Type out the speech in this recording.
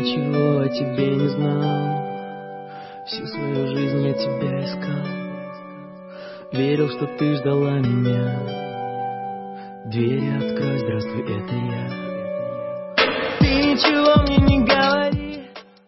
ничего о тебе не знал. Всю свою жизнь я тебя искал. Верил, что ты ждала меня. Двери открой, здравствуй, это я. Ты ничего мне не говорила,